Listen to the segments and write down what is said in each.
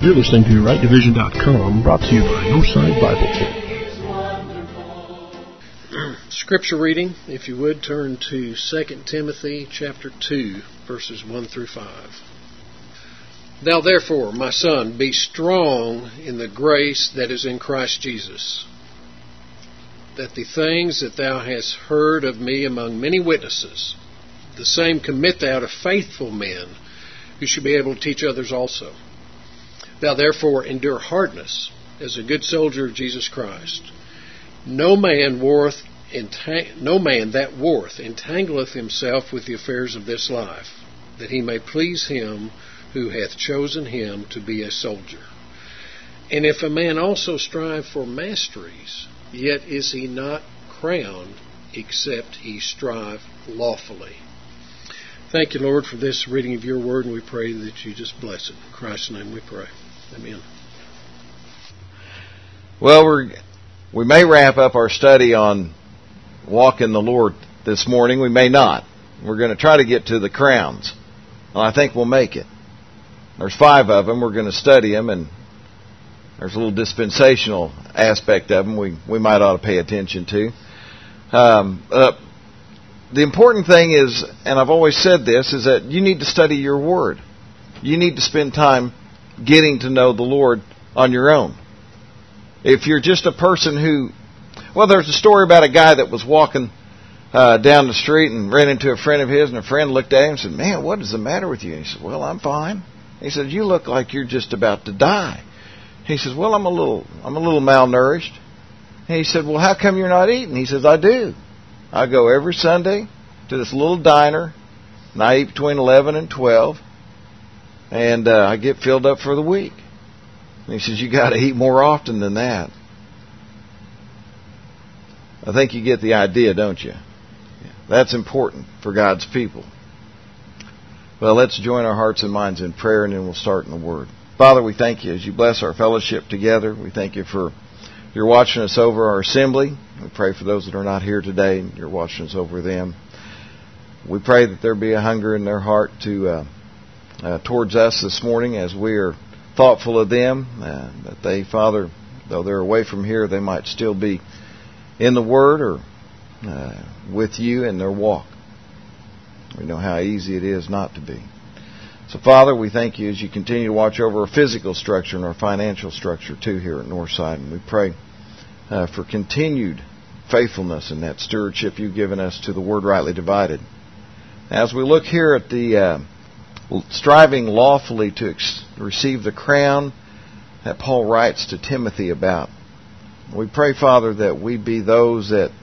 You're listening to RightDivision.com, brought to you by Northside Bible Church. Scripture reading, if you would, turn to 2 Timothy chapter 2, verses 1 through 5. Thou therefore, my son, be strong in the grace that is in Christ Jesus, that the things that thou hast heard of me among many witnesses, the same commit thou to faithful men, who should be able to teach others also. Thou therefore endure hardness, as a good soldier of Jesus Christ. No man that warreth entangleth himself with the affairs of this life, that he may please him who hath chosen him to be a soldier. And if a man also strive for masteries, yet is he not crowned, except he strive lawfully. Thank you, Lord, for this reading of your word, and we pray that you just bless it. In Christ's name we pray. Amen. Well, we may wrap up our study on walking the Lord this morning. We may not. We're going to try to get to the crowns. Well, I think we'll make it. There's 5 of them. We're going to study them, and there's a little dispensational aspect of them we might ought to pay attention to. The important thing is, and I've always said this, is that you need to study your Word. You need to spend time getting to know the Lord on your own. If you're just a person who... Well, there's a story about a guy that was walking down the street and ran into a friend of his, and a friend looked at him and said, "Man, what is the matter with you?" And he said, "Well, I'm fine." He said, "You look like you're just about to die." He says, "Well, I'm a little malnourished." And he said, "Well, how come you're not eating?" He says, "I do. I go every Sunday to this little diner, and I eat between 11 and 12, and I get filled up for the week." And he says, "You got to eat more often than that." I think you get the idea, don't you? That's important for God's people. Well, let's join our hearts and minds in prayer, and then we'll start in the Word. Father, we thank you as you bless our fellowship together. We thank you for you're watching us over our assembly. We pray for those that are not here today, and you're watching us over them. We pray that there be a hunger in their heart towards us this morning as we are thoughtful of them, that they, Father, though they're away from here, they might still be in the Word or with you in their walk. We know how easy it is not to be. So, Father, we thank you as you continue to watch over our physical structure and our financial structure, too, here at Northside. And we pray for continued faithfulness in that stewardship you've given us to the Word rightly divided. As we look here at the striving lawfully to receive the crown that Paul writes to Timothy about, we pray, Father, that we be those that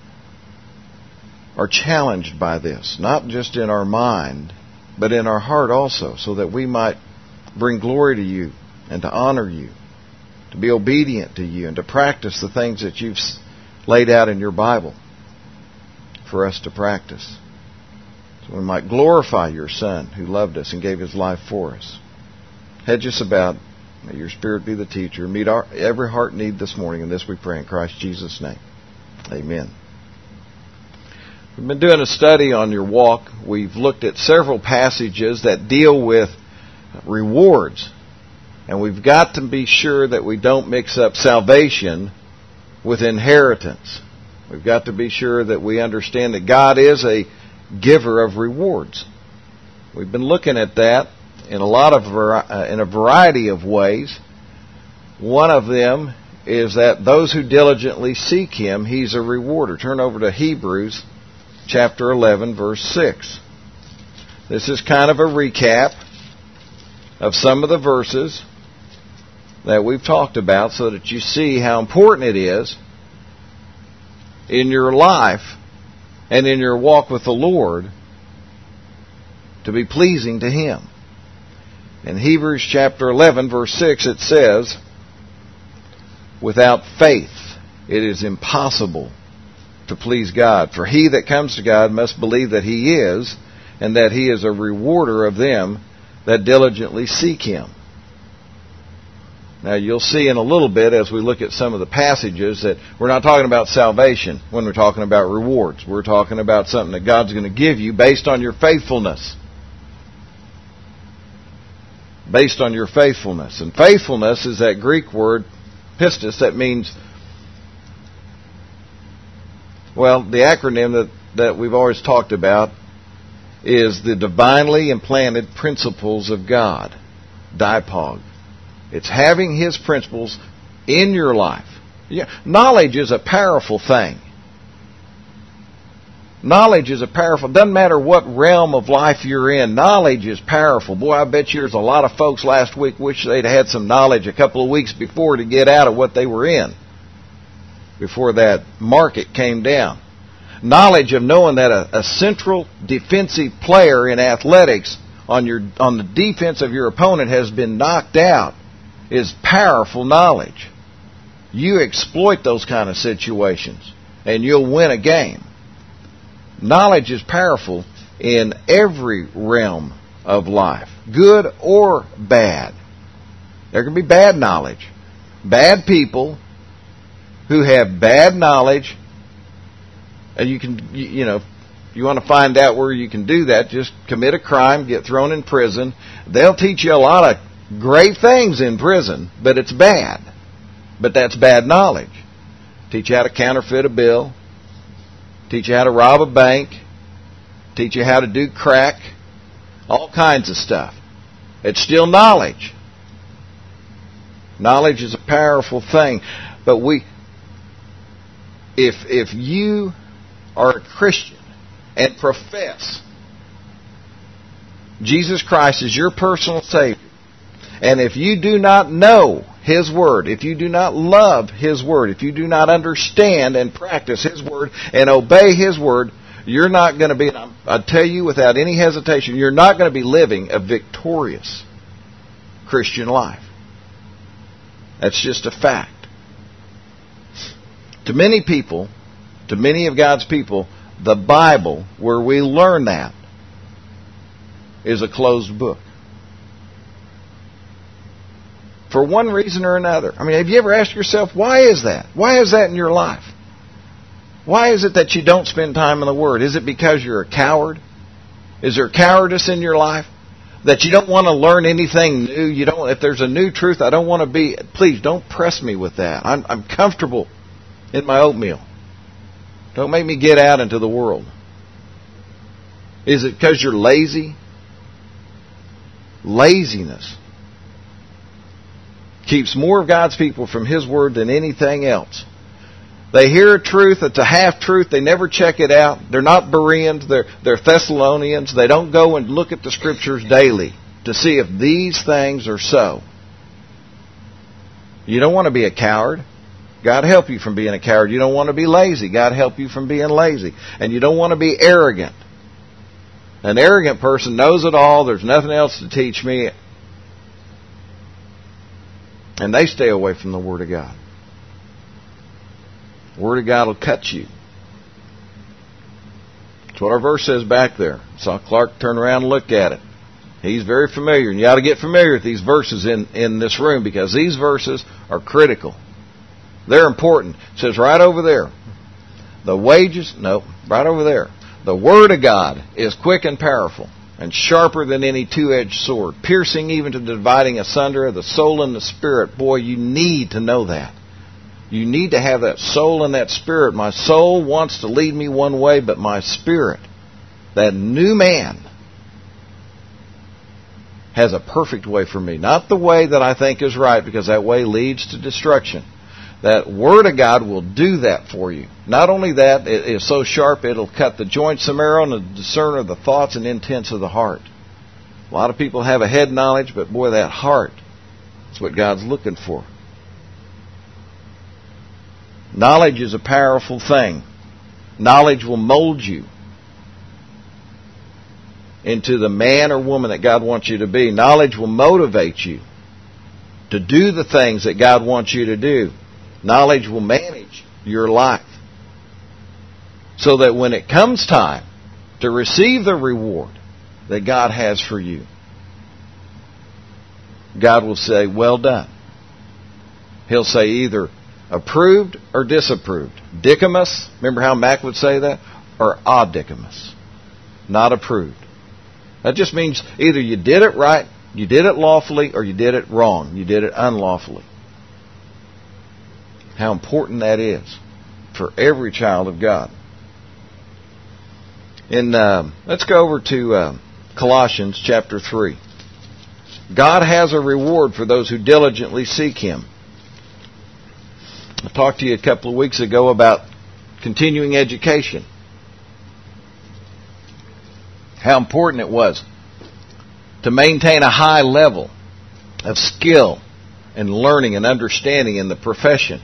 are challenged by this, not just in our mind, but in our heart also, so that we might bring glory to you and to honor you, to be obedient to you, and to practice the things that you've laid out in your Bible for us to practice. So we might glorify your Son who loved us and gave his life for us. Hedge us about. May your Spirit be the teacher. Meet every heart need this morning. And this we pray in Christ Jesus' name. Amen. We've been doing a study on your walk. We've looked at several passages that deal with rewards. And we've got to be sure that we don't mix up salvation with inheritance. We've got to be sure that we understand that God is a giver of rewards. We've been looking at that in a variety of ways. One of them is that those who diligently seek him, he's a rewarder. Turn over to Hebrews chapter 11, verse 6. This is kind of a recap of some of the verses that we've talked about so that you see how important it is in your life and in your walk with the Lord to be pleasing to him. In Hebrews chapter 11, verse 6, it says, "Without faith it is impossible to please God. For he that comes to God must believe that he is, and that he is a rewarder of them that diligently seek him." Now you'll see in a little bit as we look at some of the passages that we're not talking about salvation when we're talking about rewards. We're talking about something that God's going to give you based on your faithfulness. based on your faithfulness. And faithfulness is that Greek word, pistis, that means, well, the acronym that we've always talked about is the divinely implanted principles of God, dipog. It's having His principles in your life. Yeah, knowledge is a powerful thing. Knowledge is a powerful, doesn't matter what realm of life you're in, knowledge is powerful. Boy, I bet you there's a lot of folks last week wish they'd had some knowledge a couple of weeks before to get out of what they were in, before that market came down. Knowledge of knowing that a central defensive player in athletics on the defense of your opponent has been knocked out is powerful knowledge. You exploit those kind of situations and you'll win a game. Knowledge is powerful in every realm of life, good or bad. There can be bad knowledge. Bad people who have bad knowledge, and you want to find out where you can do that, just commit a crime, get thrown in prison. They'll teach you a lot of great things in prison, but it's bad. But that's bad knowledge. Teach you how to counterfeit a bill. Teach you how to rob a bank. Teach you how to do crack. All kinds of stuff. It's still knowledge. Knowledge is a powerful thing. But if you are a Christian and profess Jesus Christ is your personal Savior, and if you do not know His Word, if you do not love His Word, if you do not understand and practice His Word and obey His Word, you're not going to be, I tell you without any hesitation, you're not going to be living a victorious Christian life. That's just a fact. To many people, to many of God's people, the Bible, where we learn that, is a closed book. For one reason or another. I mean, have you ever asked yourself, why is that? Why is that in your life? Why is it that you don't spend time in the Word? Is it because you're a coward? Is there cowardice in your life? That you don't want to learn anything new? If there's a new truth, I don't want to be... Please, don't press me with that. I'm comfortable in my oatmeal. Don't make me get out into the world. Is it because you're lazy? Laziness keeps more of God's people from His Word than anything else. They hear a truth that's a half-truth. They never check it out. They're not Bereans. They're Thessalonians. They don't go and look at the Scriptures daily to see if these things are so. You don't want to be a coward. God help you from being a coward. You don't want to be lazy. God help you from being lazy. And you don't want to be arrogant. An arrogant person knows it all. There's nothing else to teach me. And they stay away from the Word of God. The Word of God will cut you. That's what our verse says back there. Saw Clark turn around and look at it. He's very familiar. And you ought to get familiar with these verses in this room, because these verses are critical. They're important. It says right over there. Right over there. The Word of God is quick and powerful, and sharper than any two-edged sword, piercing even to the dividing asunder of the soul and the spirit. Boy, you need to know that. You need to have that soul and that spirit. My soul wants to lead me one way, but my spirit, that new man, has a perfect way for me. Not the way that I think is right, because that way leads to destruction. That Word of God will do that for you. Not only that, it is so sharp it'll cut the joints and marrow and the discerner of the thoughts and intents of the heart. A lot of people have a head knowledge, but boy, that heart is what God's looking for. Knowledge is a powerful thing. Knowledge will mold you into the man or woman that God wants you to be. Knowledge will motivate you to do the things that God wants you to do. Knowledge will manage your life so that when it comes time to receive the reward that God has for you, God will say, well done. He'll say either approved or disapproved. Dicamus, remember how Mac would say that? Or adicamus, not approved. That just means either you did it right You did it lawfully or you did it wrong. You did it unlawfully. How important that is for every child of God. Let's go over to Colossians chapter 3. God has a reward for those who diligently seek Him. I talked to you a couple of weeks ago about continuing education. How important it was to maintain a high level of skill and learning and understanding in the profession.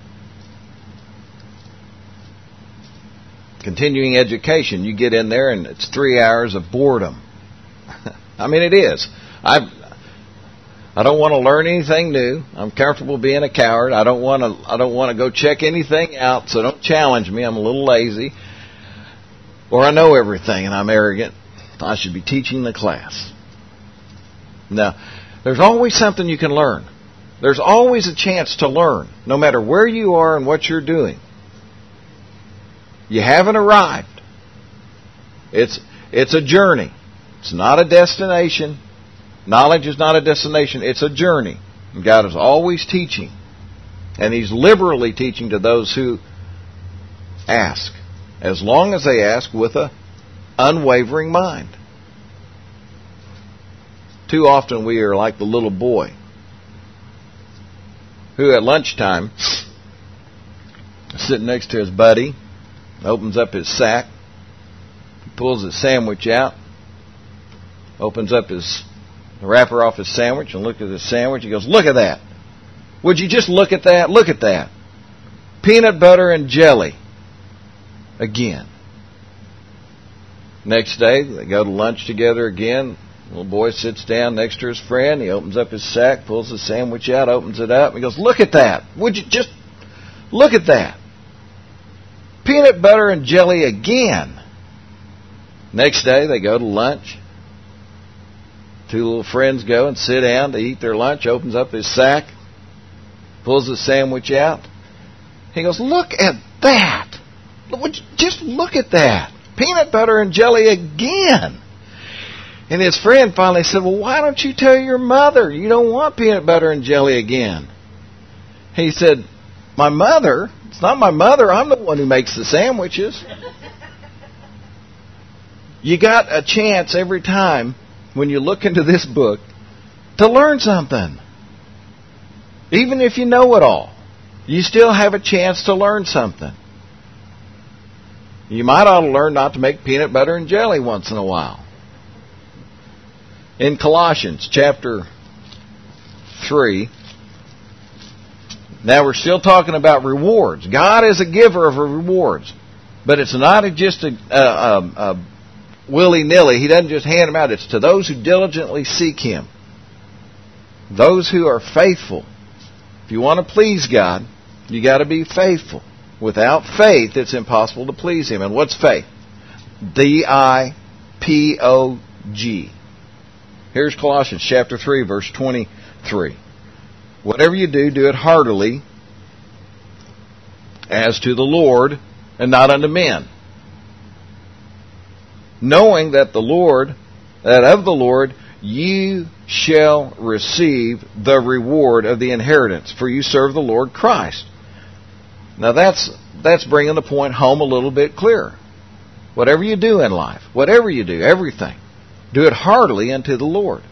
Continuing education, you get in there and it's 3 hours of boredom. I mean, it is. I don't want to learn anything new. I'm comfortable being a coward. I don't want to go check anything out, so don't challenge me. I'm a little lazy. Or I know everything and I'm arrogant. I should be teaching the class. Now, there's always something you can learn. There's always a chance to learn, no matter where you are and what you're doing. You haven't arrived. It's a journey. It's not a destination. Knowledge is not a destination. It's a journey. And God is always teaching. And He's liberally teaching to those who ask. As long as they ask with an unwavering mind. Too often we are like the little boy who at lunchtime is sitting next to his buddy, opens up his sack, pulls his sandwich out, opens up the wrapper off his sandwich and looks at his sandwich. He goes, "Look at that. Would you just look at that? Look at that. Peanut butter and jelly." Again. Next day, they go to lunch together again. The little boy sits down next to his friend. He opens up his sack, pulls the sandwich out, opens it up. He goes, "Look at that. Would you just look at that. Peanut butter and jelly again." Next day, they go to lunch. Two little friends go and sit down to eat their lunch. Opens up his sack, pulls the sandwich out. He goes, "Look at that. Just look at that. Peanut butter and jelly again." And his friend finally said, "Well, why don't you tell your mother you don't want peanut butter and jelly again?" He said, "My mother? It's not my mother. I'm the one who makes the sandwiches." You got a chance every time when you look into this book to learn something. Even if you know it all, you still have a chance to learn something. You might ought to learn not to make peanut butter and jelly once in a while. In Colossians chapter 3, now we're still talking about rewards. God is a giver of rewards. But it's not just a willy-nilly. He doesn't just hand them out. It's to those who diligently seek Him. Those who are faithful. If you want to please God, you got to be faithful. Without faith, it's impossible to please Him. And what's faith? D-I-P-O-G. Here's Colossians chapter 3, verse 23. "Whatever you do, do it heartily, as to the Lord, and not unto men, knowing that of the Lord you shall receive the reward of the inheritance, for you serve the Lord Christ." Now that's bringing the point home a little bit clearer. Whatever you do in life, whatever you do, everything, do it heartily unto the Lord.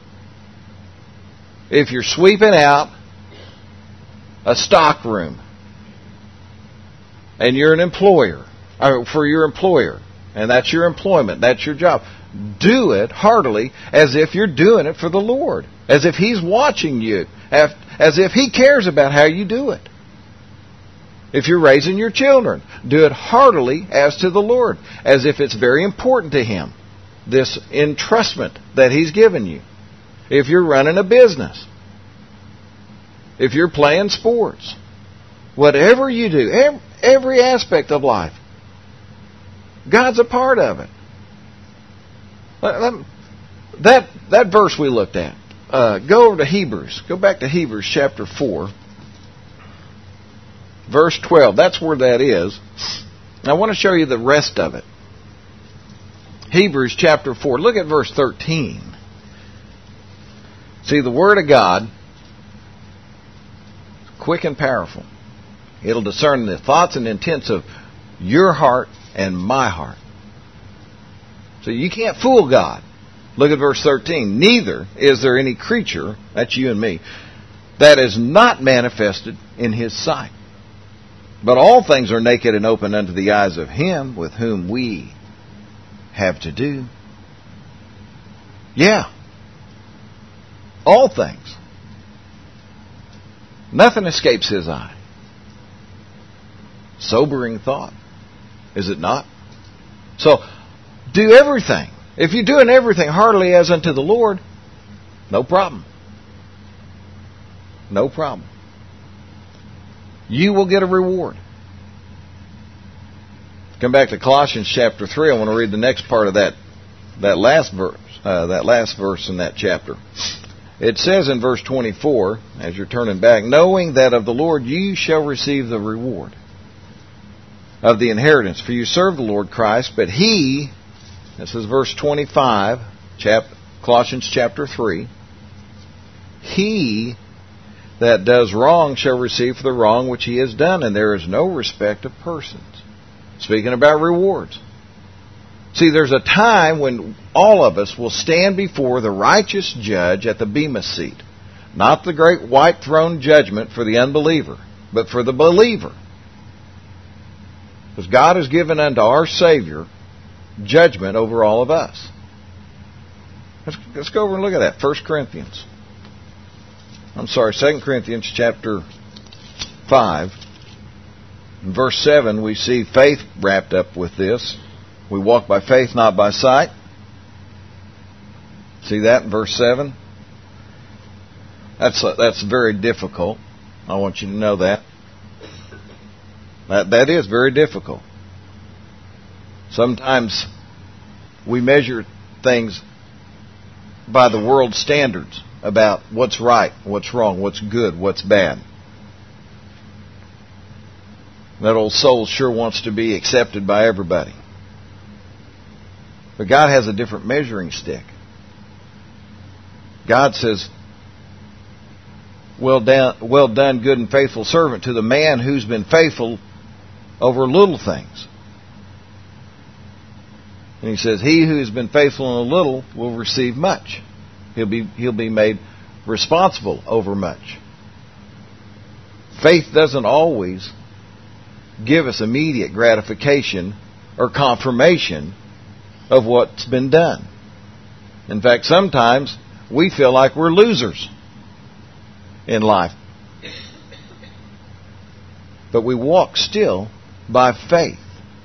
If you're sweeping out a stock room and you're an employer, or for your employer, and that's your employment, that's your job, do it heartily as if you're doing it for the Lord, as if He's watching you, as if He cares about how you do it. If you're raising your children, do it heartily as to the Lord, as if it's very important to Him, this entrustment that He's given you. If you're running a business, if you're playing sports, whatever you do, every aspect of life, God's a part of it. That verse we looked at, go over to Hebrews. Go back to Hebrews chapter 4. Verse 12, that's where that is. I want to show you the rest of it. Hebrews chapter 4, look at verse 13. See, the Word of God is quick and powerful. It'll discern the thoughts and intents of your heart and my heart. So you can't fool God. Look at verse 13. Neither is there any creature, that's you and me, that is not manifested in His sight. But all things are naked and open unto the eyes of Him with whom we have to do. Yeah. All things. Nothing escapes His eye. Sobering thought, is it not? So, do everything. If you're doing everything heartily as unto the Lord, no problem. No problem. You will get a reward. Come back to Colossians chapter 3. I want to read the next part of that last verse in that chapter. It says in verse 24, as you're turning back, knowing that of the Lord you shall receive the reward of the inheritance. For you serve the Lord Christ, but He, this is verse 25, Colossians chapter 3, He that does wrong shall receive for the wrong which he has done, and there is no respect of persons. Speaking about rewards. See, there's a time when all of us will stand before the righteous judge at the Bema seat. Not the great white throne judgment for the unbeliever, but for the believer. Because God has given unto our Savior judgment over all of us. Let's go over and look at that. 2 Corinthians chapter 5. In verse 7, we see faith wrapped up with this. We walk by faith, not by sight. See that in verse 7? That's very difficult. I want you to know that. That is very difficult. Sometimes we measure things by the world's standards about what's right, what's wrong, what's good, what's bad. That old soul sure wants to be accepted by everybody. But God has a different measuring stick. God says, well done, good and faithful servant, to the man who's been faithful over little things. And He says, he who has been faithful in a little will receive much. He'll be made responsible over much. Faith doesn't always give us immediate gratification or confirmation of what's been done. In fact, sometimes we feel like we're losers in life. But we walk still by faith.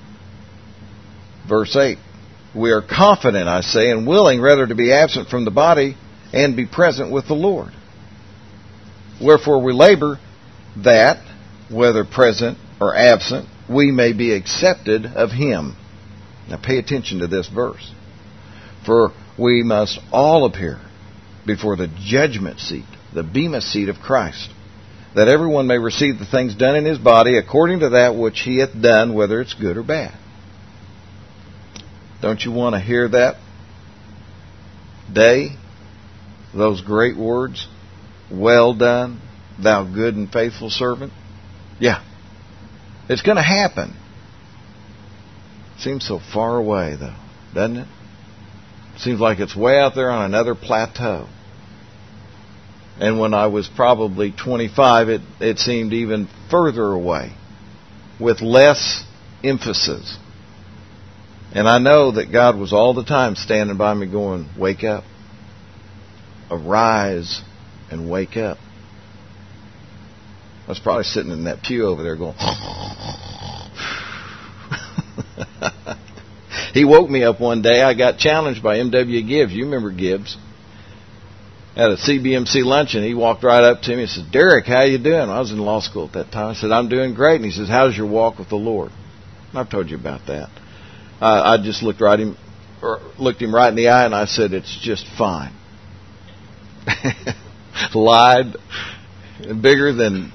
Verse 8, we are confident, I say, and willing rather to be absent from the body and be present with the Lord. Wherefore we labor that, whether present or absent, we may be accepted of Him. Now pay attention to this verse. For we must all appear before the judgment seat, the Bema seat of Christ, that everyone may receive the things done in his body according to that which he hath done, whether it's good or bad. Don't you want to hear that day? Those great words, well done, thou good and faithful servant. Yeah. It's going to happen. Seems so far away, though, doesn't it? Seems like it's way out there on another plateau. And when I was probably 25, it seemed even further away, with less emphasis. And I know that God was all the time standing by me going, wake up. Arise and wake up. I was probably sitting in that pew over there going, He woke me up one day. I got challenged by M.W. Gibbs. You remember Gibbs? At a CBMC luncheon, he walked right up to me and said, Derek, how you doing? I was in law school at that time. I said, I'm doing great. And he says, how's your walk with the Lord? And I've told you about that. I just looked him right in the eye and I said, it's just fine. Lied bigger than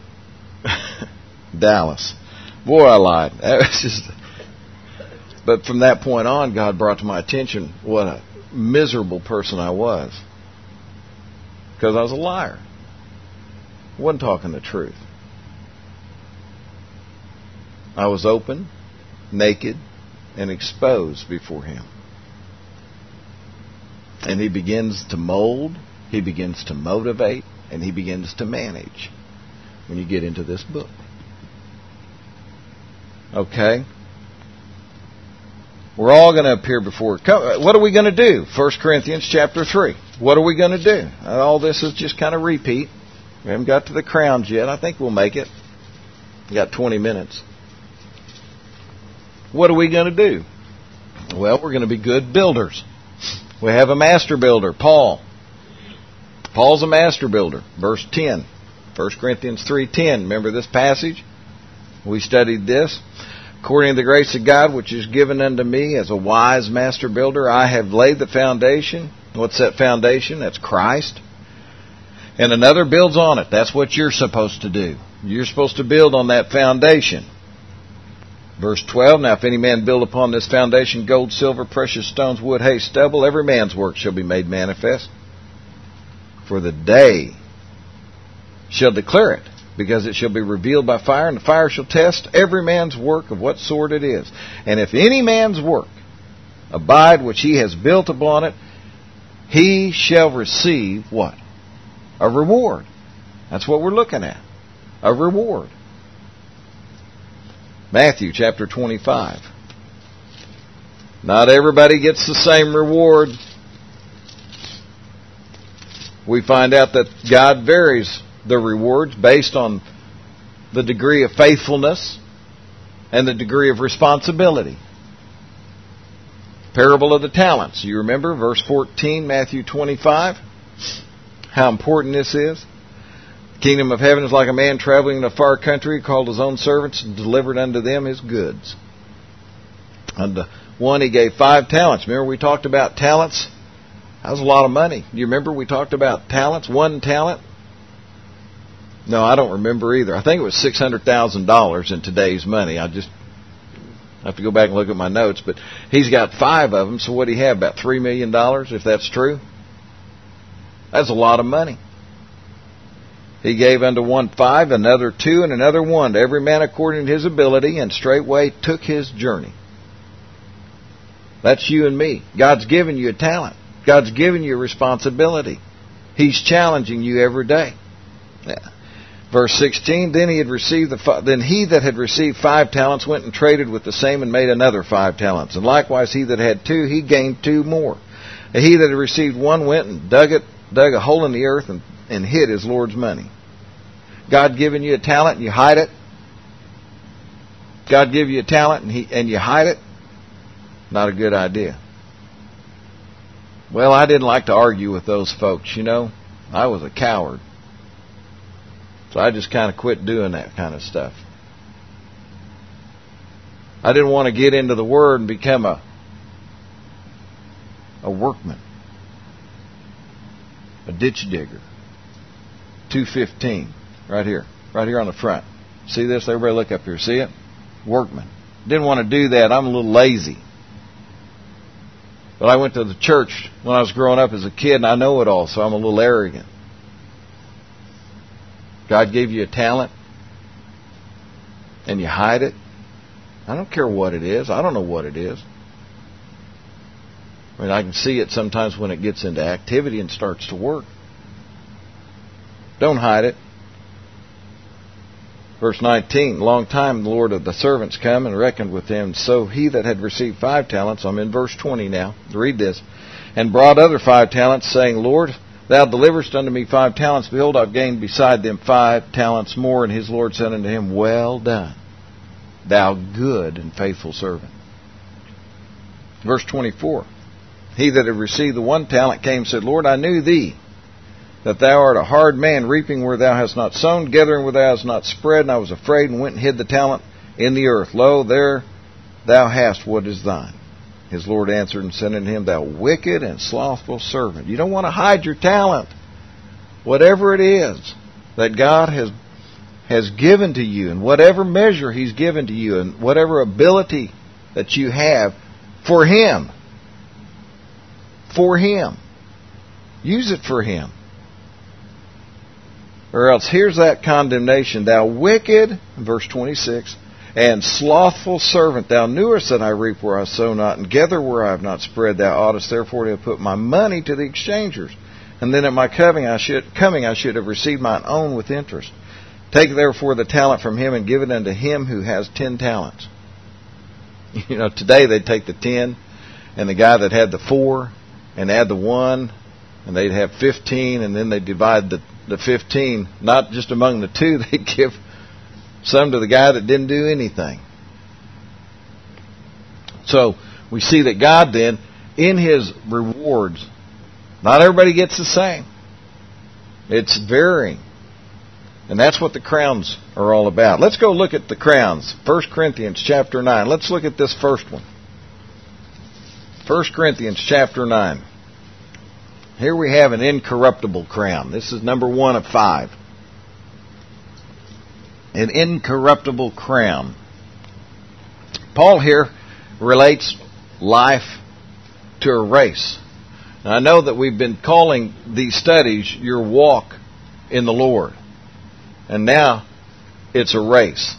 Dallas. Boy, I lied. That was just. But from that point on, God brought to my attention what a miserable person I was. because I was a liar. I wasn't talking the truth. I was open, naked, and exposed before Him. And He begins to mold, He begins to motivate, and He begins to manage when you get into this book. Okay? We're all going to appear before. What are we going to do? 1 Corinthians chapter 3. What are we going to do? All this is just kind of repeat. We haven't got to the crowns yet. I think we'll make it. We got 20 minutes. What are we going to do? Well, we're going to be good builders. We have a master builder, Paul. Paul's a master builder. Verse 10. 1 Corinthians 3:10. Remember this passage? We studied this. According to the grace of God, which is given unto me as a wise master builder, I have laid the foundation. What's that foundation? That's Christ. And another builds on it. That's what you're supposed to do. You're supposed to build on that foundation. Verse 12, now if any man build upon this foundation gold, silver, precious stones, wood, hay, stubble, every man's work shall be made manifest. For the day shall declare it, because it shall be revealed by fire, and the fire shall test every man's work of what sort it is. And if any man's work abide which he has built upon it, he shall receive what? A reward. That's what we're looking at. A reward. Matthew chapter 25. Not everybody gets the same reward. We find out that God varies the rewards based on the degree of faithfulness and the degree of responsibility. Parable of the talents. You remember verse 14, Matthew 25? How important this is. The kingdom of heaven is like a man traveling in a far country, called his own servants and delivered unto them his goods. Unto one he gave 5 talents. Remember we talked about talents? That was a lot of money. Do you remember we talked about talents? 1 talent? No, I don't remember either. I think it was $600,000 in today's money. I just have to go back and look at my notes. But he's got 5 of them, so what do you have? About $3 million, if that's true? That's a lot of money. He gave unto one 5, another 2, and another 1, to every man according to his ability, and straightway took his journey. That's you and me. God's given you a talent. God's given you a responsibility. He's challenging you every day. Yeah. Verse 16, then he that had received 5 talents went and traded with the same and made another 5 talents. And likewise he that had 2, he gained 2 more. And he that had received 1 went and dug a hole in the earth and hid his Lord's money. God given you a talent and you hide it? God give you a talent and you hide it? Not a good idea. Well, I didn't like to argue with those folks, you know. I was a coward. So I just kind of quit doing that kind of stuff. I didn't want to get into the Word and become a workman. A ditch digger. 2:15. Right here on the front. See this? Everybody look up here. See it? Workman. Didn't want to do that. I'm a little lazy. But I went to the church when I was growing up as a kid, and I know it all, so I'm a little arrogant. God gave you a talent, and you hide it. I don't care what it is. I don't know what it is. I mean, I can see it sometimes when it gets into activity and starts to work. Don't hide it. Verse 19, long time the Lord of the servants come and reckoned with them. So he that had received 5 talents, I'm in verse 20 now, read this, and brought other 5 talents, saying, Lord, thou deliverest unto me 5 talents. Behold, I've gained beside them 5 talents more. And his Lord said unto him, well done, thou good and faithful servant. Verse 24, he that had received the 1 talent came and said, Lord, I knew thee, that thou art a hard man, reaping where thou hast not sown, gathering where thou hast not spread. And I was afraid and went and hid the talent in the earth. Lo, there thou hast what is thine. His Lord answered and said unto him, thou wicked and slothful servant. You don't want to hide your talent. Whatever it is that God has given to you, and whatever measure He's given to you, and whatever ability that you have, for Him. For Him. Use it for Him. Or else, here's that condemnation. Thou wicked, verse 26, and slothful servant, thou knewest that I reap where I sow not, and gather where I have not spread. Thou oughtest therefore to have put my money to the exchangers. And then at my coming I should have received mine own with interest. Take therefore the talent from him and give it unto him who has 10 talents. You know, today they'd take the 10 and the guy that had the 4 and add the 1, and they'd have 15, and then they'd divide the 15, not just among the two, they'd give some to the guy that didn't do anything. So we see that God then, in His rewards, not everybody gets the same. It's varying. And that's what the crowns are all about. Let's go look at the crowns. 1 Corinthians chapter 9. Let's look at this first one. 1 Corinthians chapter 9. Here we have an incorruptible crown. This is number 1 of 5. An incorruptible crown. Paul here relates life to a race. Now, I know that we've been calling these studies your walk in the Lord. And now it's a race.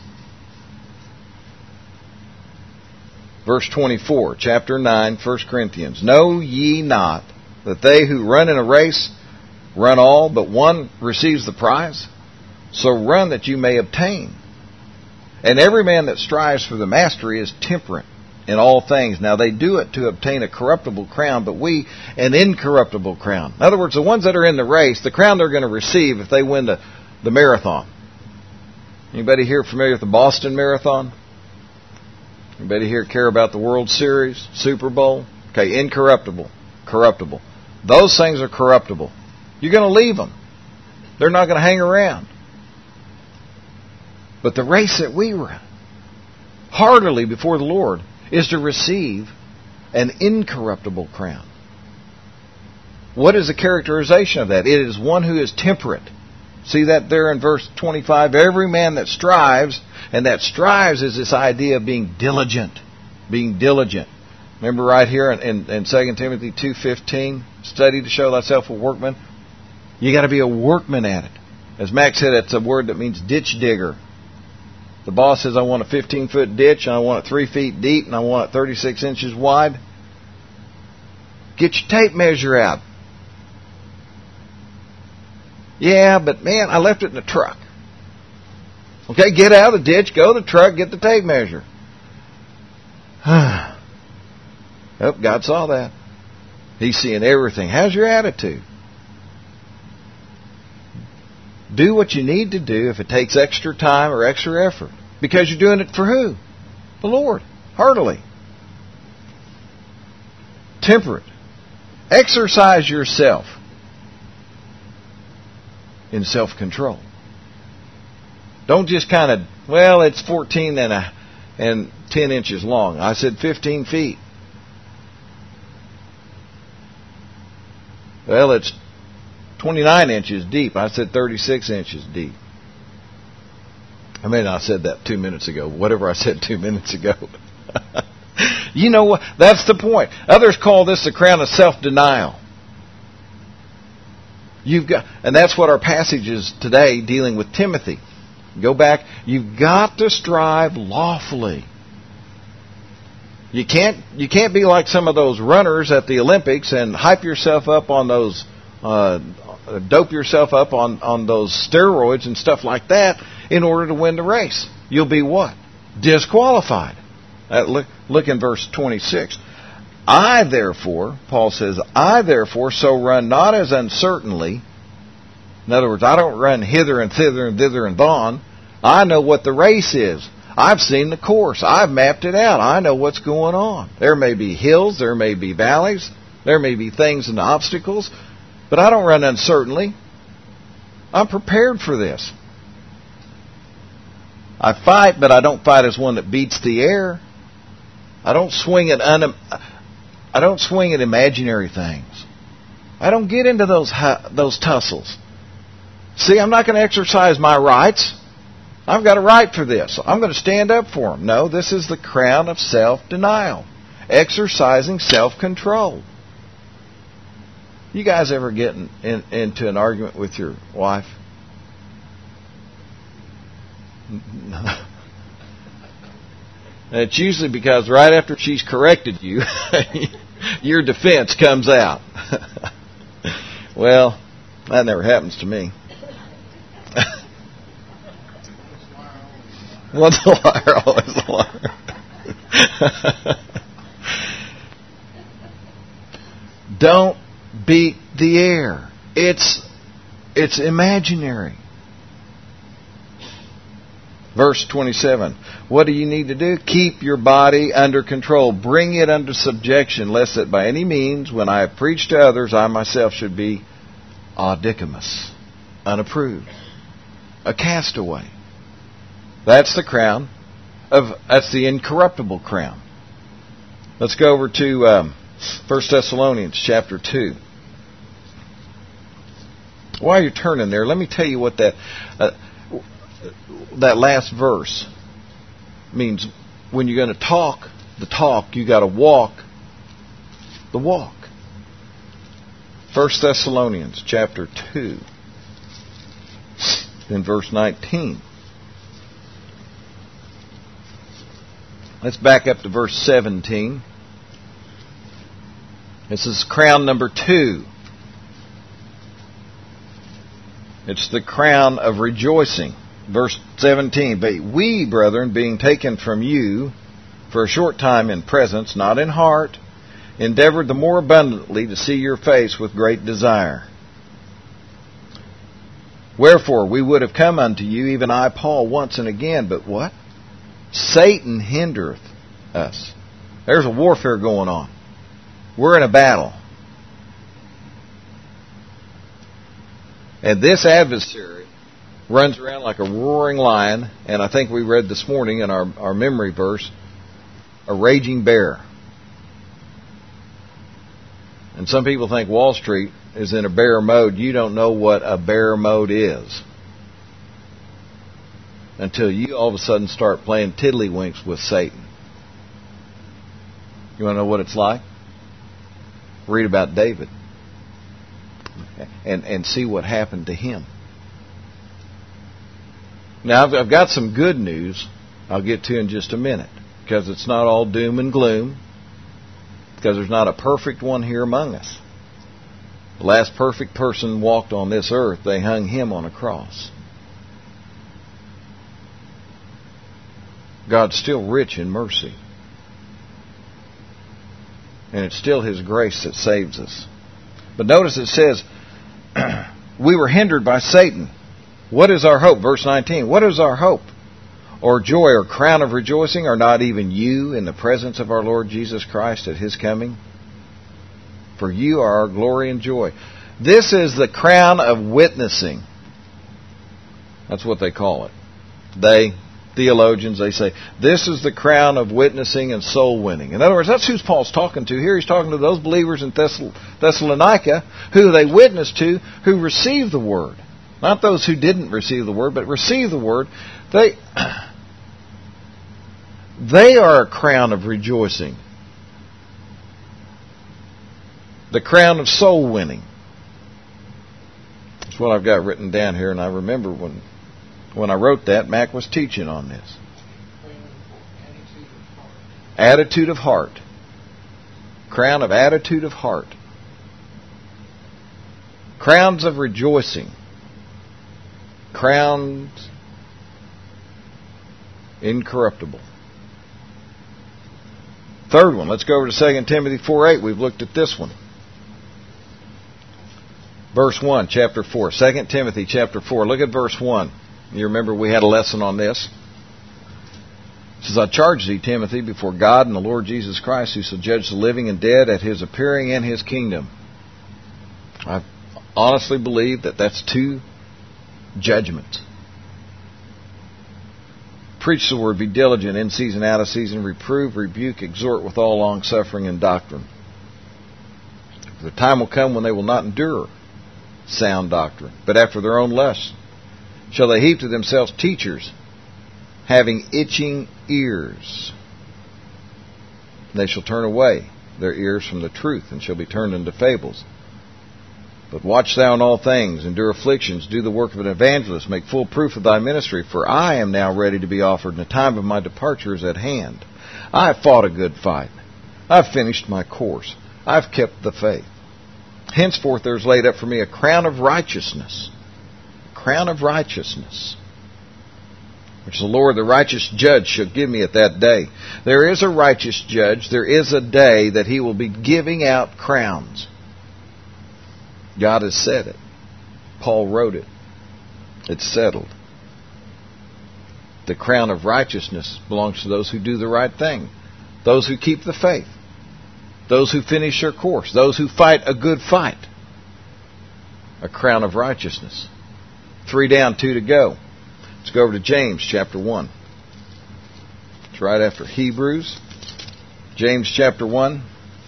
Verse 24, chapter 9, 1 Corinthians. Know ye not that they who run in a race run all, but one receives the prize? So run that you may obtain. And every man that strives for the mastery is temperate in all things. Now they do it to obtain a corruptible crown, but we an incorruptible crown. In other words, the ones that are in the race, the crown they're going to receive if they win the marathon. Anybody here familiar with the Boston Marathon? Anybody here care about the World Series, Super Bowl? Okay, incorruptible, corruptible. Those things are corruptible. You're going to leave them. They're not going to hang around. But the race that we run, heartily before the Lord, is to receive an incorruptible crown. What is the characterization of that? It is one who is temperate. See that there in verse 25? Every man that strives, and that strives is this idea of being diligent. Being diligent. Remember right here in 2 Timothy 2:15, study to show thyself a workman. You got to be a workman at it. As Max said, it's a word that means ditch digger. The boss says, I want a 15-foot ditch, and I want it 3 feet deep, and I want it 36 inches wide. Get your tape measure out. Yeah, but man, I left it in the truck. Okay, get out of the ditch, go to the truck, get the tape measure. Oh, God saw that. He's seeing everything. How's your attitude? Do what you need to do if it takes extra time or extra effort. Because you're doing it for who? The Lord. Heartily. Temperate. Exercise yourself in self-control. Don't just kind of, well, it's 14 and 10 inches long. I said 15 feet. Well, it's 29 inches deep. I said 36 inches deep. I mean, I said that 2 minutes ago. Whatever I said 2 minutes ago. You know what? That's the point. Others call this the crown of self-denial. And that's what our passage is today dealing with Timothy. Go back. You've got to strive lawfully. You can't be like some of those runners at the Olympics and hype yourself up on those, dope yourself up on those steroids and stuff like that in order to win the race. You'll be what? Disqualified. Look in verse 26. I therefore, Paul says, I therefore so run not as uncertainly. In other words, I don't run hither and thither and thither and thon. I know what the race is. I've seen the course. I've mapped it out. I know what's going on. There may be hills. There may be valleys. There may be things and obstacles. But I don't run uncertainly. I'm prepared for this. I fight, but I don't fight as one that beats the air. I don't swing at imaginary things. I don't get into those tussles. See, I'm not going to exercise my rights. I've got a right for this. So I'm going to stand up for them. No, this is the crown of self-denial. Exercising self-control. You guys ever get into an argument with your wife? It's usually because right after she's corrected you, your defense comes out. Well, that never happens to me. Once a liar, always a liar. Don't beat the air. It's imaginary. Verse 27. What do you need to do? Keep your body under control. Bring it under subjection, lest that by any means, when I have preached to others, I myself should be audicamus, unapproved, a castaway. That's the crown that's the incorruptible crown. Let's go over to 1 Thessalonians chapter 2. While you're turning there, let me tell you what that last verse means. When you're going to talk the talk, you got to walk the walk. 1 Thessalonians chapter 2, in verse 19. Let's back up to verse 17. This is crown number 2. It's the crown of rejoicing. Verse 17. But we, brethren, being taken from you for a short time in presence, not in heart, endeavored the more abundantly to see your face with great desire. Wherefore we would have come unto you, even I, Paul, once and again. But what? Satan hindereth us. There's a warfare going on. We're in a battle. And this adversary runs around like a roaring lion, and I think we read this morning in our memory verse, a raging bear. And some people think Wall Street is in a bear mode. You don't know what a bear mode is until you all of a sudden start playing tiddlywinks with Satan. You want to know what it's like? Read about David and see what happened to him. Now, I've got some good news I'll get to in just a minute, because it's not all doom and gloom, because there's not a perfect one here among us. The last perfect person walked on this earth. They hung him on a cross. God's still rich in mercy. And it's still His grace that saves us. But notice it says, we were hindered by Satan. What is our hope? Verse 19. What is our hope? Or joy or crown of rejoicing? Are not even you in the presence of our Lord Jesus Christ at His coming? For you are our glory and joy. This is the crown of witnessing. That's what they call it. Theologians, they say, this is the crown of witnessing and soul winning. In other words, that's who Paul's talking to here. He's talking to those believers in Thessalonica who they witnessed to, who received the Word. Not those who didn't receive the Word, but received the Word. They are a crown of rejoicing. The crown of soul winning. That's what I've got written down here, and I remember when I wrote that, Mac was teaching on this. Attitude of heart. Crown of attitude of heart. Crowns of rejoicing. Crowns incorruptible. Third one, let's go over to 2 Timothy 4:8. We've looked at this one. Verse 1, chapter 4. 2 Timothy chapter 4. Look at verse 1. You remember we had a lesson on this. It says, I charge thee, Timothy, before God and the Lord Jesus Christ, who shall judge the living and dead at His appearing in His kingdom. I honestly believe that that's 2 judgments. Preach the word, be diligent, in season, out of season, reprove, rebuke, exhort with all long-suffering and doctrine. For the time will come when they will not endure sound doctrine, but after their own lusts shall they heap to themselves teachers, having itching ears. They shall turn away their ears from the truth, and shall be turned into fables. But watch thou in all things, endure afflictions, do the work of an evangelist, make full proof of thy ministry, for I am now ready to be offered, and the time of my departure is at hand. I have fought a good fight. I have finished my course. I have kept the faith. Henceforth there is laid up for me a crown of righteousness. Crown of righteousness, which the Lord, the righteous judge, shall give me at that day. There is a righteous judge. There is a day that he will be giving out crowns. God has said it. Paul wrote it. It's settled. The crown of righteousness belongs to those who do the right thing, those who keep the faith, those who finish their course, those who fight a good fight. A crown of righteousness. 3 down, 2 to go. Let's go over to James chapter 1. It's right after Hebrews. James chapter 1,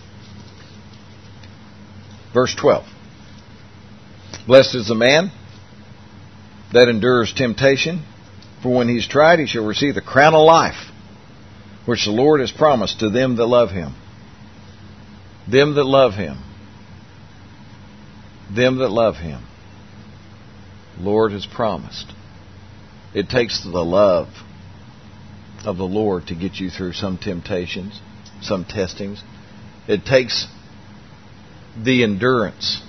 verse 12. Blessed is the man that endures temptation, for when he's tried, he shall receive the crown of life, which the Lord has promised to them that love him. Them that love him. Them that love him. The Lord has promised. It takes the love of the Lord to get you through some temptations, some testings. It takes the endurance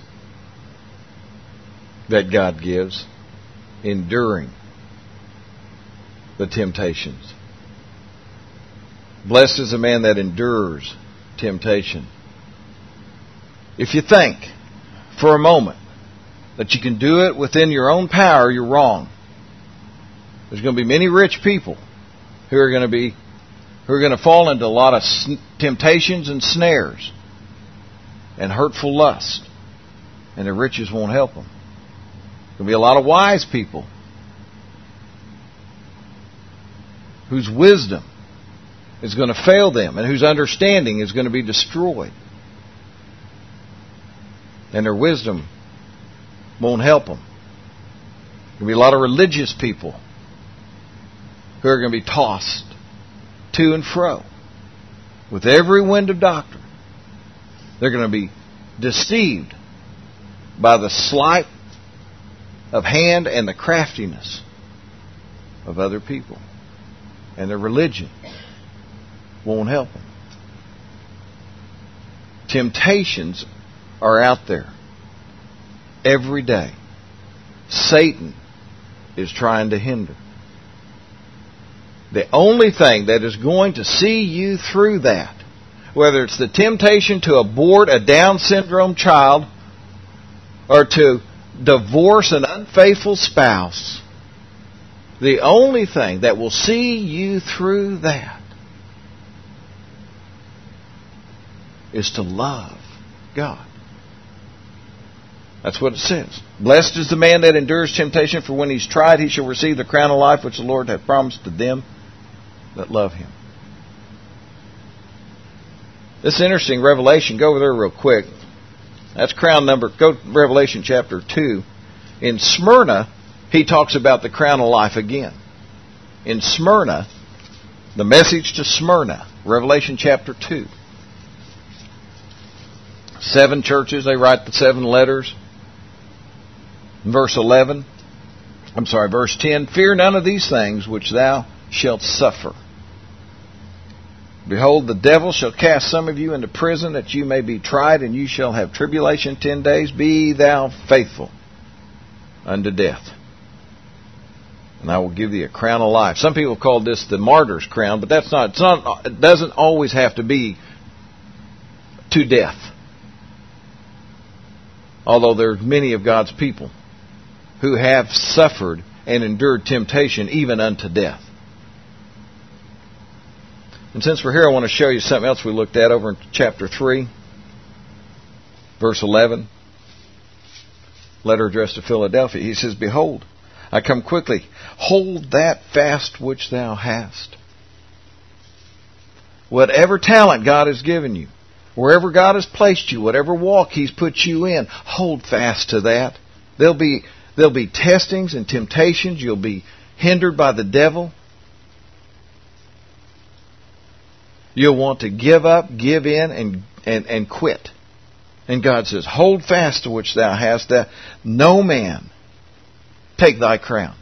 that God gives, enduring the temptations. Blessed is the man that endures temptation. If you think for a moment that you can do it within your own power, you're wrong. There's going to be many rich people who are going to fall into a lot of temptations and snares and hurtful lust, and their riches won't help them. There'll be a lot of wise people whose wisdom is going to fail them and whose understanding is going to be destroyed. And their wisdom won't help them. There'll be a lot of religious people who are going to be tossed to and fro with every wind of doctrine. They're going to be deceived by the sleight of hand and the craftiness of other people. And their religion won't help them. Temptations are out there every day. Satan is trying to hinder. The only thing that is going to see you through that, whether it's the temptation to abort a Down syndrome child or to divorce an unfaithful spouse, the only thing that will see you through that is to love God. That's what it says. Blessed is the man that endures temptation, for when he's tried, he shall receive the crown of life which the Lord hath promised to them that love him. This is interesting Revelation. Go over there real quick. That's crown number. Go to Revelation chapter 2. In Smyrna, he talks about the crown of life again. In Smyrna, the message to Smyrna, Revelation chapter 2. 7 churches, they write the 7 letters. Verse 10. Fear none of these things which thou shalt suffer. Behold, the devil shall cast some of you into prison, that you may be tried, and you shall have tribulation 10 days. Be thou faithful unto death, and I will give thee a crown of life. Some people call this the martyr's crown, but that's not. It doesn't always have to be to death. Although there are many of God's people who have suffered and endured temptation even unto death. And since we're here, I want to show you something else we looked at over in chapter 3, verse 11. Letter addressed to Philadelphia. He says, Behold, I come quickly. Hold that fast which thou hast. Whatever talent God has given you, wherever God has placed you, whatever walk He's put you in, hold fast to that. There'll be testings and temptations. You'll be hindered by the devil. You'll want to give up, give in, and quit. And God says, hold fast to which thou hast, that no man take thy crown.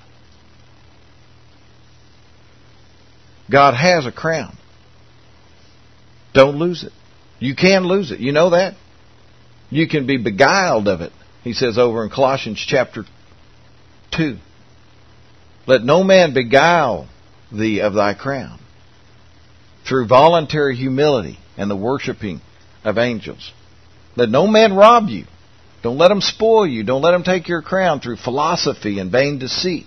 God has a crown. Don't lose it. You can lose it. You know that? You can be beguiled of it. He says over in Colossians chapter 2. Let no man beguile thee of thy crown through voluntary humility and the worshiping of angels. Let no man rob you. Don't let him spoil you. Don't let him take your crown through philosophy and vain deceit.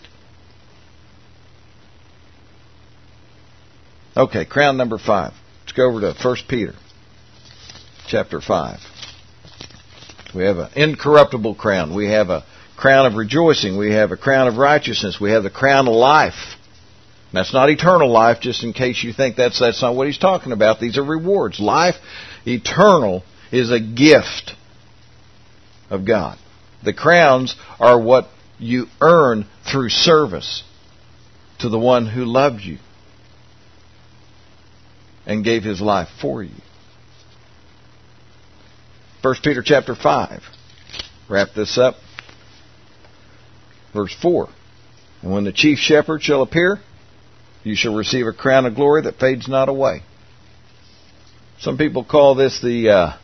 Okay, crown number 5. Let's go over to 1 Peter chapter 5. We have an incorruptible crown. We have a crown of rejoicing. We have a crown of righteousness. We have the crown of life. That's not eternal life, just in case you think that's not what he's talking about. These are rewards. Life eternal is a gift of God. The crowns are what you earn through service to the one who loved you and gave his life for you. 1 Peter chapter 5. Wrap this up. Verse 4. And when the chief shepherd shall appear, you shall receive a crown of glory that fades not away. Some people call this the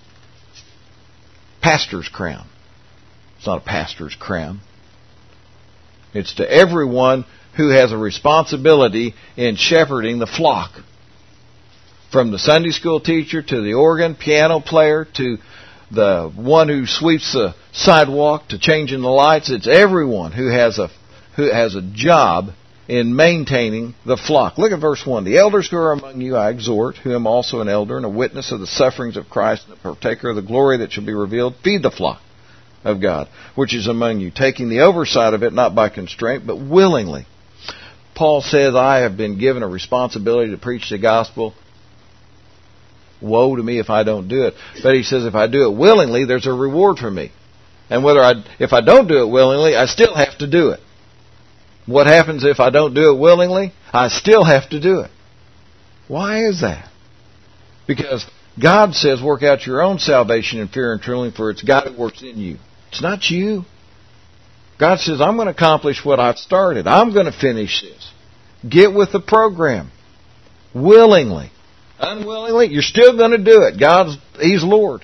pastor's crown. It's not a pastor's crown. It's to everyone who has a responsibility in shepherding the flock. From the Sunday school teacher to the organ, piano player, to the one who sweeps the sidewalk, to changing the lights. It's everyone who has a job in maintaining the flock. Look at verse 1. The elders who are among you I exhort, who am also an elder and a witness of the sufferings of Christ and a partaker of the glory that shall be revealed. Feed the flock of God, which is among you, taking the oversight of it, not by constraint, but willingly. Paul says, I have been given a responsibility to preach the gospel. Woe to me if I don't do it. But he says, if I do it willingly, there's a reward for me. And if I don't do it willingly, I still have to do it. What happens if I don't do it willingly? I still have to do it. Why is that? Because God says, work out your own salvation in fear and trembling, for it's God who works in you. It's not you. God says, I'm going to accomplish what I've started. I'm going to finish this. Get with the program. Willingly. Unwillingly, you're still going to do it. He's Lord.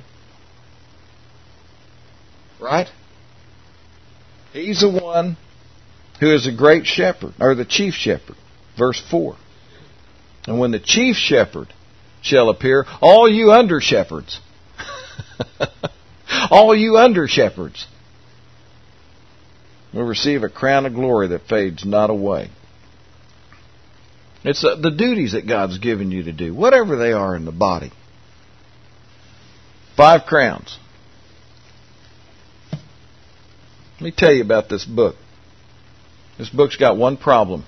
Right? He's the one who is the great shepherd, or the chief shepherd. Verse 4. And when the chief shepherd shall appear, all you under shepherds, all you under shepherds will receive a crown of glory that fades not away. It's the duties that God's given you to do, whatever they are in the body. 5 crowns. Let me tell you about this book. This book's got one problem.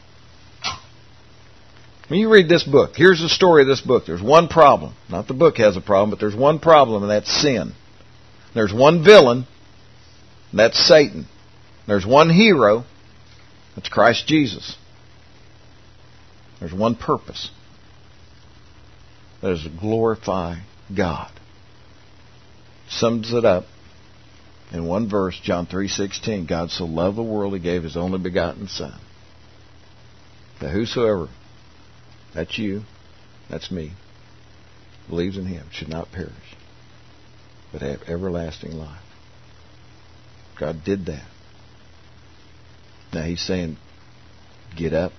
When you read this book, here's the story of this book. There's one problem. Not the book has a problem, but there's one problem, and that's sin. There's one villain, and that's Satan. There's one hero, that's Christ Jesus. There's one purpose. That is to glorify God. Sums it up in one verse, John 3:16. God so loved the world, He gave His only begotten Son, that whosoever, that's you, that's me, believes in Him should not perish, but have everlasting life. God did that. Now He's saying, get up,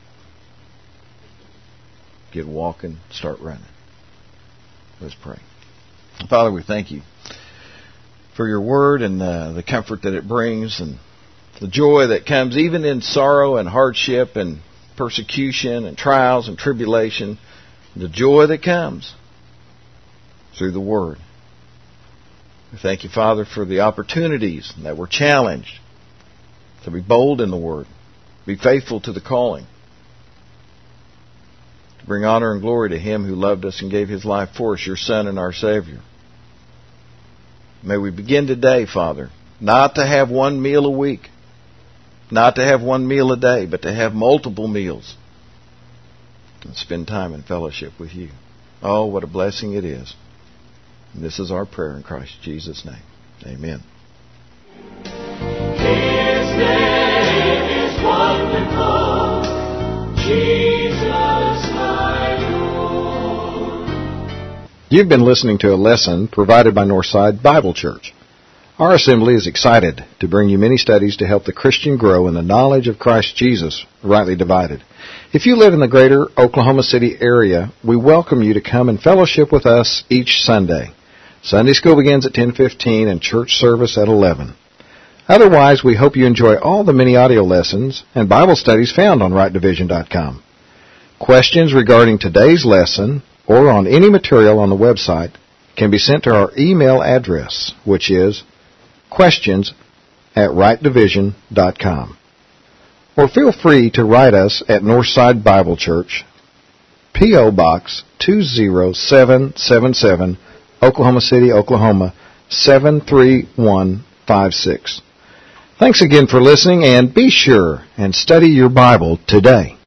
get walking, start running. Let's pray. Father, we thank You for Your Word and the comfort that it brings and the joy that comes even in sorrow and hardship and persecution and trials and tribulation. The joy that comes through the Word. We thank You, Father, for the opportunities that we're challenged to be bold in the Word, be faithful to the calling, to bring honor and glory to Him who loved us and gave His life for us, Your Son and our Savior. May we begin today, Father, not to have one meal a week, not to have one meal a day, but to have multiple meals and spend time in fellowship with You. Oh, what a blessing it is And this is our prayer in Christ Jesus' name. Amen. His name is wonderful, Jesus my Lord. You've been listening to a lesson provided by Northside Bible Church. Our assembly is excited to bring you many studies to help the Christian grow in the knowledge of Christ Jesus, rightly divided. If you live in the greater Oklahoma City area, we welcome you to come and fellowship with us each Sunday. Sunday school begins at 10:15 and church service at 11. Otherwise, we hope you enjoy all the many audio lessons and Bible studies found on rightdivision.com. Questions regarding today's lesson or on any material on the website can be sent to our email address, which is questions@rightdivision.com. Or feel free to write us at Northside Bible Church, P.O. Box 20777, Oklahoma City, Oklahoma 73156. Thanks again for listening, and be sure and study your Bible today.